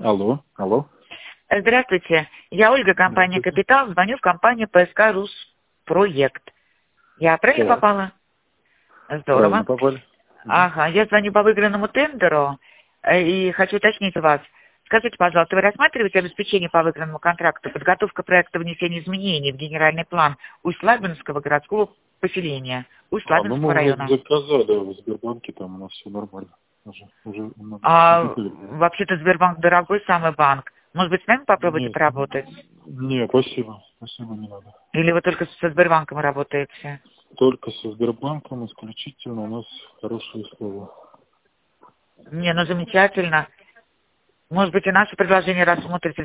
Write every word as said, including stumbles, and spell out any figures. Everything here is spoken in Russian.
Алло, алло. Здравствуйте, я Ольга, компания Здравствуйте. «Капитал», звоню в компанию ПСК «Руспроект». Я правильно Так, попала? правильно Здорово. попали. Мгм. Ага, я звоню по выигранному тендеру э, и хочу уточнить у вас. Скажите, пожалуйста, вы рассматриваете обеспечение по выигранному контракту, подготовка проекта внесения изменений в генеральный план Усть-Лабинского городского поселения, А, ну Усть-Лабинского мы уже района? заказали в Сбербанке, там у нас все нормально. Уже, уже мы А готовы. вообще-то Сбербанк дорогой самый банк. Может быть, с нами попробуйте Нет, поработать? не, спасибо, спасибо, не надо. Или вы только со Сбербанком работаете? Только со Сбербанком исключительно у нас хорошие условия. Не, ну замечательно. Может быть, и наше предложение рассмотрите.